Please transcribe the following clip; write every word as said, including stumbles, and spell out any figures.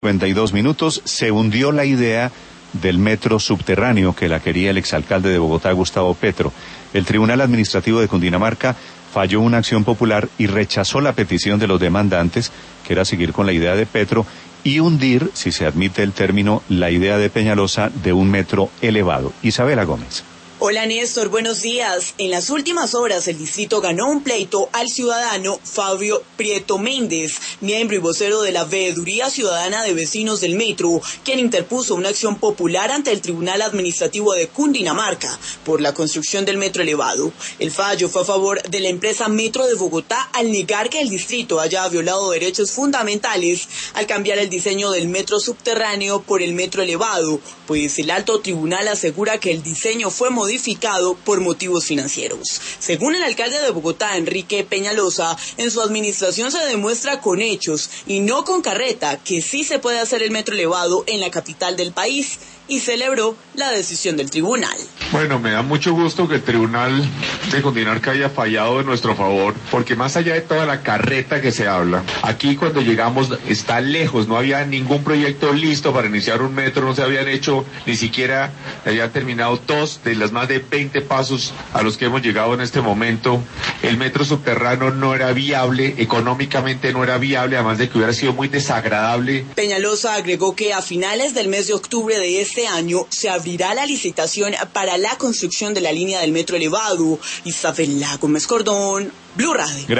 cincuenta y dos minutos, se hundió la idea del metro subterráneo que la quería el exalcalde de Bogotá, Gustavo Petro. El Tribunal Administrativo de Cundinamarca falló una acción popular y rechazó la petición de los demandantes, que era seguir con la idea de Petro y hundir, si se admite el término, la idea de Peñalosa de un metro elevado. Isabela Gómez. Hola Néstor, buenos días. En las últimas horas el distrito ganó un pleito al ciudadano Fabio Prieto Méndez, miembro y vocero de la Veeduría Ciudadana de Vecinos del Metro, quien interpuso una acción popular ante el Tribunal Administrativo de Cundinamarca por la construcción del metro elevado. El fallo fue a favor de la empresa Metro de Bogotá al negar que el distrito haya violado derechos fundamentales al cambiar el diseño del metro subterráneo por el metro elevado, pues el alto tribunal asegura que el diseño fue modificado modificado por motivos financieros. Según el alcalde de Bogotá, Enrique Peñalosa, en su administración se demuestra con hechos y no con carreta que sí se puede hacer el metro elevado en la capital del país, y celebró la decisión del tribunal. Bueno, me da mucho gusto que el tribunal de Cundinamarca haya fallado en nuestro favor, porque más allá de toda la carreta que se habla, aquí cuando llegamos está lejos, no había ningún proyecto listo para iniciar un metro, no se habían hecho ni siquiera, habían terminado dos de las más de veinte pasos a los que hemos llegado en este momento. El metro subterráneo no era viable, económicamente no era viable, además de que hubiera sido muy desagradable. Peñalosa agregó que a finales del mes de octubre de este Este año se abrirá la licitación para la construcción de la línea del metro elevado. Isabela Gómez Cordón, Blue Radio.